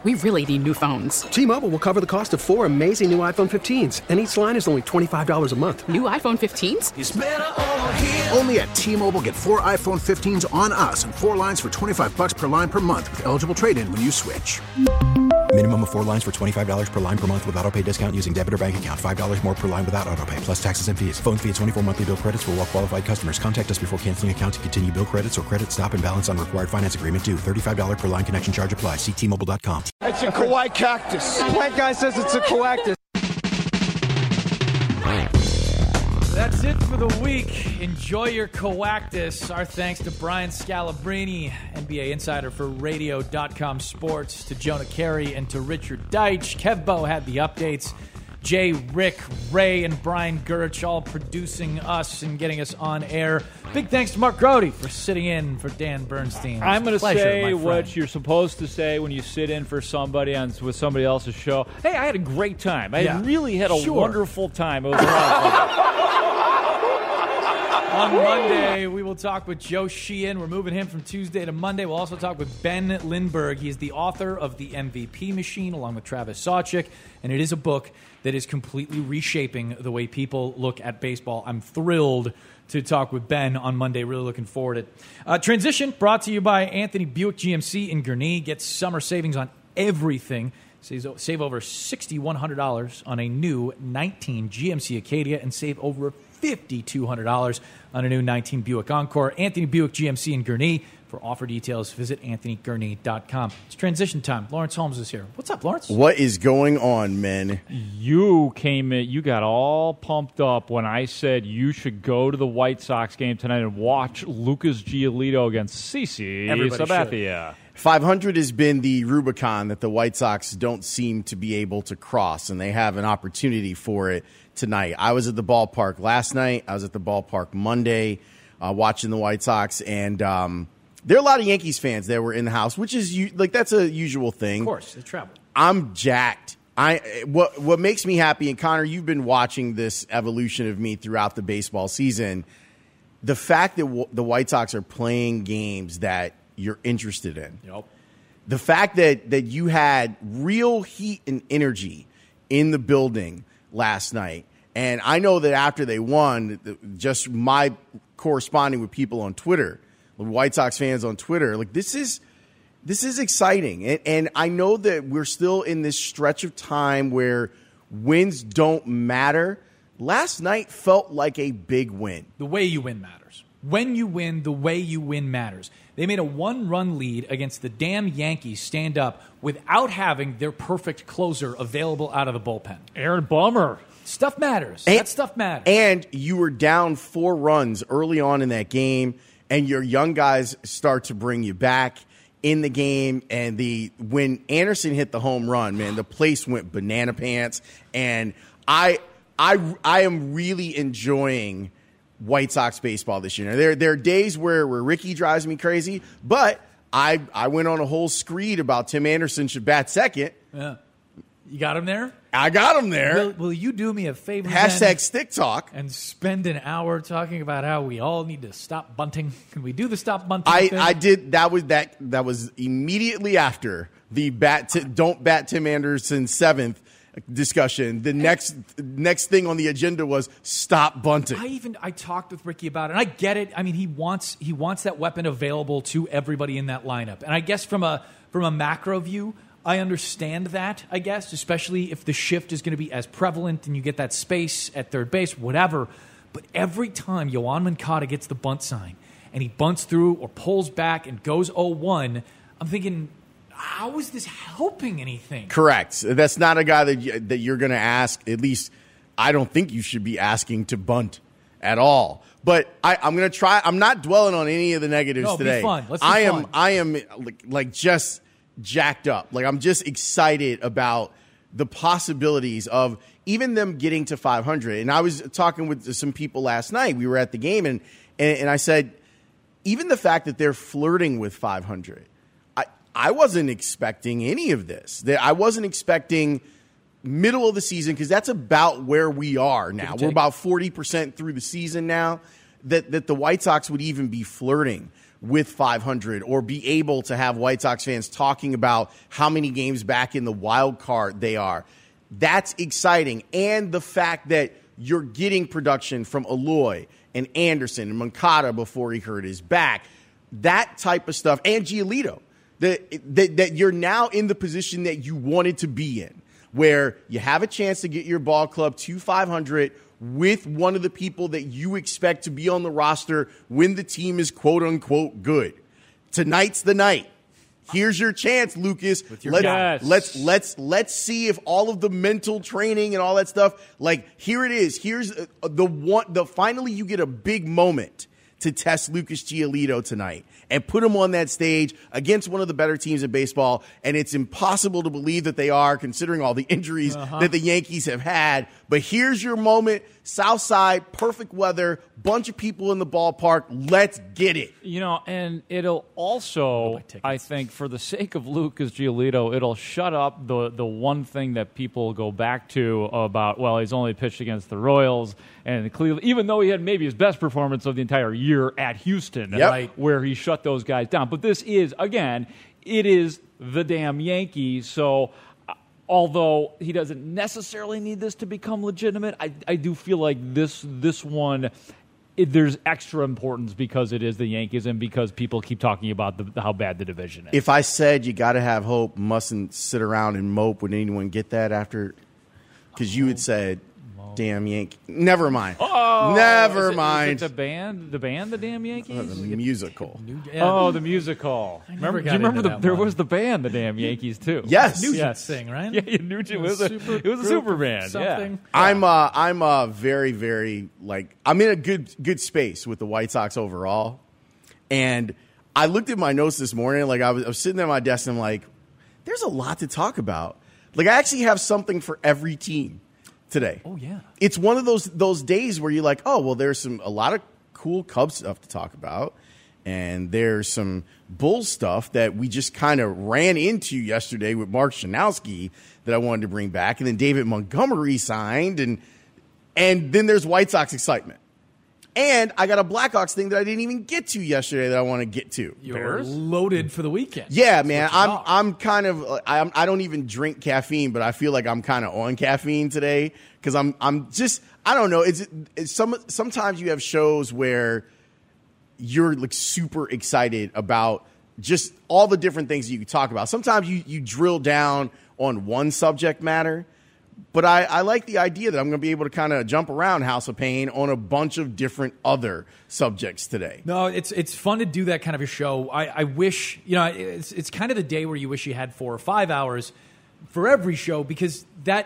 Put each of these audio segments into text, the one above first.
We really need new phones. T-Mobile will cover the cost of 4 amazing new iPhone 15s, and each line is only $25 a month. New iPhone 15s? It's better over here. Only at T-Mobile, get 4 iPhone 15s on us and 4 lines for $25 per line per month with eligible trade-in when you switch. Minimum of 4 lines for $25 per line per month with autopay discount using debit or bank account. $5 more per line without autopay, plus taxes and fees. Phone fee at 24 monthly bill credits for well-qualified customers. Contact us before canceling account to continue bill credits or credit stop and balance on required finance agreement due. $35 per line connection charge applies. See T-Mobile.com. It's a Kauai cactus. Plant guy says it's a coactus. That's it for the week. Enjoy your coactus. Our thanks to Brian Scalabrine, NBA insider for Radio.com Sports, to Jonah Carey, and to Richard Deitch. Kevbo had the updates. Jay, Rick, Ray, and Brian Gurch all producing us and getting us on air. Big thanks to Mark Grody for sitting in for Dan Bernstein. I'm going to say what you're supposed to say when you sit in for somebody with somebody else's show. Hey, I had a great time. I really had a wonderful time. It was a lot of fun. On Monday, we will talk with Joe Sheehan. We're moving him from Tuesday to Monday. We'll also talk with Ben Lindbergh. He is the author of The MVP Machine, along with Travis Sawchik, and it is a book that is completely reshaping the way people look at baseball. I'm thrilled to talk with Ben on Monday. Really looking forward to it. Transition brought to you by Anthony Buick GMC in Gurnee. Get summer savings on everything. Save over $6,100 on a new 19 GMC Acadia and save over $5,200 on a new 19 Buick Encore. Anthony Buick GMC in Gurnee. For offer details, visit anthonygurnee.com. It's transition time. Lawrence Holmes is here. What's up, Lawrence? What is going on, men? You got all pumped up when I said you should go to the White Sox game tonight and watch Lucas Giolito against CC Sabathia. 500 has been the Rubicon that the White Sox don't seem to be able to cross, and they have an opportunity for it tonight. I was at the ballpark last night. I was at the ballpark Monday watching the White Sox, and there are a lot of Yankees fans that were in the house, which is that's a usual thing. Of course, they travel. I'm jacked. What makes me happy, and Connor, you've been watching this evolution of me throughout the baseball season, the fact that the White Sox are playing games that you're interested in. Yep. The fact that you had real heat and energy in the building last night. And I know that after they won, just my corresponding with people on Twitter, the White Sox fans on Twitter, this is exciting. And I know that we're still in this stretch of time where wins don't matter. Last night felt like a big win. The way you win matters. When you win, the way you win matters. They made a one-run lead against the damn Yankees stand up without having their perfect closer available out of the bullpen. Aaron Bummer. Stuff matters. That stuff matters. And you were down 4 runs early on in that game, and your young guys start to bring you back in the game. And when Anderson hit the home run, man, the place went banana pants. And I am really enjoying White Sox baseball this year. There are days where Ricky drives me crazy, but I went on a whole screed about Tim Anderson should bat second. Yeah. You got him there? I got him there. Will you do me a favor? Hashtag stick talk. And spend an hour talking about how we all need to stop bunting. Can we do the stop bunting thing? I did. That was immediately after the don't bat Tim Anderson 7th discussion. The next thing on the agenda was stop bunting. I talked with Ricky about it, and I get it. I mean, he wants that weapon available to everybody in that lineup. And I guess from a macro view, I understand that, I guess, especially if the shift is going to be as prevalent and you get that space at third base, whatever. But every time Yoan Moncada gets the bunt sign and he bunts through or pulls back and goes 0-1, I'm thinking, how is this helping anything? Correct. That's not a guy that you're going to ask. At least I don't think you should be asking to bunt at all. But I'm going to try. I'm not dwelling on any of the negatives today. Be fun. Let's be fun. I am just jacked up. I'm just excited about the possibilities of even them getting to 500. And I was talking with some people last night. We were at the game, and I said, even the fact that they're flirting with 500, I wasn't expecting any of this. I wasn't expecting middle of the season, because that's about where we are now. We're about 40% through the season now, that the White Sox would even be flirting with 500 or be able to have White Sox fans talking about how many games back in the wild card they are. That's exciting. And the fact that you're getting production from Eloy and Anderson and Moncada before he hurt his back, that type of stuff, and Giolito, that you're now in the position that you wanted to be in, where you have a chance to get your ball club to 500 with one of the people that you expect to be on the roster when the team is quote-unquote good. Tonight's the night. Here's your chance, Lucas. Let's see if all of the mental training and all that stuff, like, here it is. Here's finally you get a big moment to test Lucas Giolito tonight and put him on that stage against one of the better teams in baseball. And it's impossible to believe that they are, considering all the injuries that the Yankees have had. But here's your moment. South Side, perfect weather, bunch of people in the ballpark. Let's get it. And it'll also, I think, for the sake of Lucas Giolito, it'll shut up the one thing that people go back to about, well, he's only pitched against the Royals and Cleveland, even though he had maybe his best performance of the entire year at Houston, right, where he shut those guys down. But this is, again, it is the damn Yankees, so although he doesn't necessarily need this to become legitimate, I do feel like this one, there's extra importance because it is the Yankees and because people keep talking about how bad the division is. If I said you got to have hope, mustn't sit around and mope, would anyone get that after? Because you had said, damn Yankee. Never mind. Never mind. Is it the band, the damn Yankees? The musical. The musical. Do you remember there was the band, the damn Yankees, too? Yes. Nugent sing, right? Yeah, Nugent was a super band. Something. Yeah. I'm very, very, I'm in a good space with the White Sox overall. And I looked at my notes this morning, I was sitting at my desk and I'm like, there's a lot to talk about. I actually have something for every team today. Oh, yeah. It's one of those days where you're like, oh, well, there's a lot of cool Cubs stuff to talk about. And there's some Bulls stuff that we just kind of ran into yesterday with Mark Shanowski that I wanted to bring back. And then David Montgomery signed. And then there's White Sox excitement. And I got a Blackhawks thing that I didn't even get to yesterday that I want to get to. You're loaded for the weekend. Yeah, man. I'm kind of I don't even drink caffeine, but I feel like I'm kind of on caffeine today because I'm just, I don't know. Sometimes you have shows where you're super excited about just all the different things that you can talk about. Sometimes you drill down on one subject matter. But I like the idea that I'm going to be able to kind of jump around House of Pain on a bunch of different other subjects today. No, it's fun to do that kind of a show. I wish, it's kind of the day where you wish you had 4 or 5 hours for every show, because that,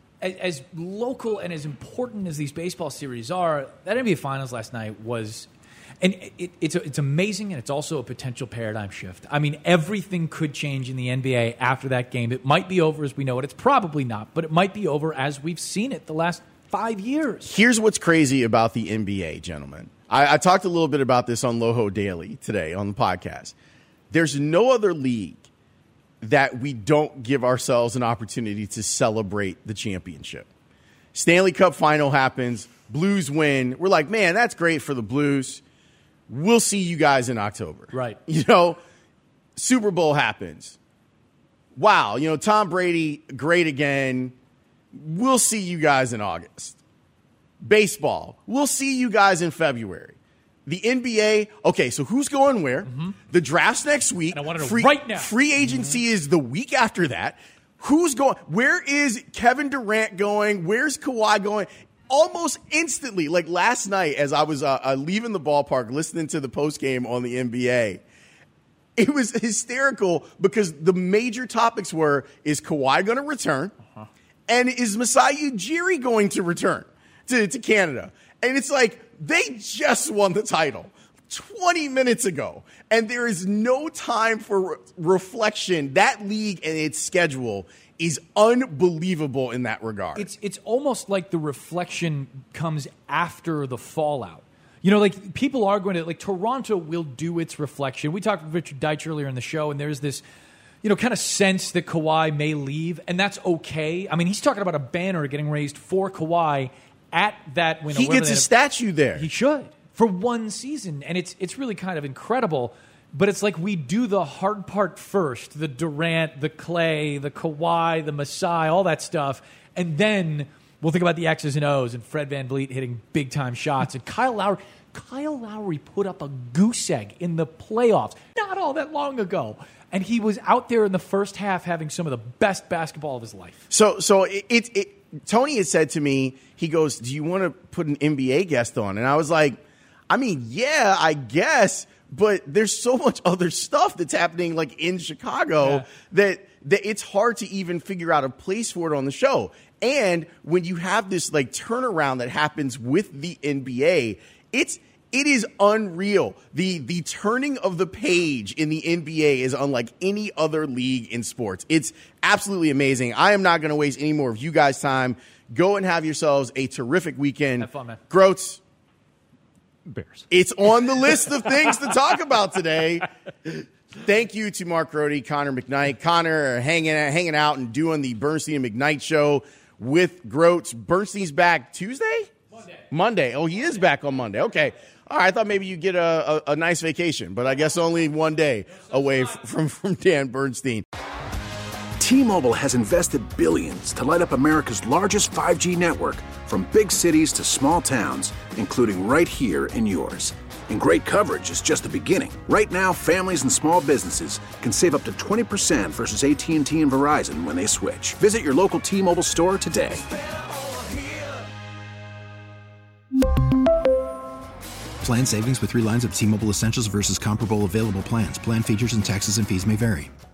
as local and as important as these baseball series are, that NBA Finals last night was, and it's amazing, and it's also a potential paradigm shift. I mean, everything could change in the NBA after that game. It might be over as we know it. It's probably not, but it might be over as we've seen it the last 5 years. Here's what's crazy about the NBA, gentlemen. I talked a little bit about this on Loho Daily today on the podcast. There's no other league that we don't give ourselves an opportunity to celebrate the championship. Stanley Cup final happens. Blues win. We're like, man, that's great for the Blues. We'll see you guys in October. Right. Super Bowl happens. Wow. Tom Brady, great again. We'll see you guys in August. Baseball. We'll see you guys in February. The NBA. Okay, so who's going where? Mm-hmm. The draft's next week. And I want to know right now. Free agency is the week after that. Who's going? Where is Kevin Durant going? Where's Kawhi going? Almost instantly, like last night as I was leaving the ballpark, listening to the postgame on the NBA, it was hysterical because the major topics were, is Kawhi going to return? Uh-huh. And is Masai Ujiri going to return to Canada? And it's like, they just won the title 20 minutes ago, and there is no time for reflection. That league and its schedule is unbelievable in that regard. It's almost like the reflection comes after the fallout. People are going to, Toronto will do its reflection. We talked with Richard Deitch earlier in the show, and there's this, kind of sense that Kawhi may leave, and that's okay. I mean, he's talking about a banner getting raised for Kawhi at that window. He gets a statue there. He should. for one season. And it's really kind of incredible. But it's like we do the hard part first, the Durant, the Clay, the Kawhi, the Masai, all that stuff. And then we'll think about the X's and O's and Fred VanVleet hitting big-time shots. And Kyle Lowry put up a goose egg in the playoffs not all that long ago. And he was out there in the first half having some of the best basketball of his life. So Tony had said to me, he goes, do you want to put an NBA guest on? And I was like, I mean, yeah, I guess. But there's so much other stuff that's happening like in Chicago that it's hard to even figure out a place for it on the show. And when you have this like turnaround that happens with the NBA, it is unreal. The turning of the page in the NBA is unlike any other league in sports. It's absolutely amazing. I am not going to waste any more of you guys' time. Go and have yourselves a terrific weekend. Have fun, man. Groats. Bears. It's on the list of things to talk about today. Thank you to Mark Grody, Connor McKnight. Connor hanging out and doing the Bernstein and McKnight show with Groats. Bernstein's back Tuesday? Monday. Oh, he is back on Monday. Okay. All right, I thought maybe you'd get a nice vacation, but I guess only one day away from Dan Bernstein. T-Mobile has invested billions to light up America's largest 5G network, from big cities to small towns, including right here in yours. And great coverage is just the beginning. Right now, families and small businesses can save up to 20% versus AT&T and Verizon when they switch. Visit your local T-Mobile store today. Plan savings with 3 lines of T-Mobile Essentials versus comparable available plans. Plan features and taxes and fees may vary.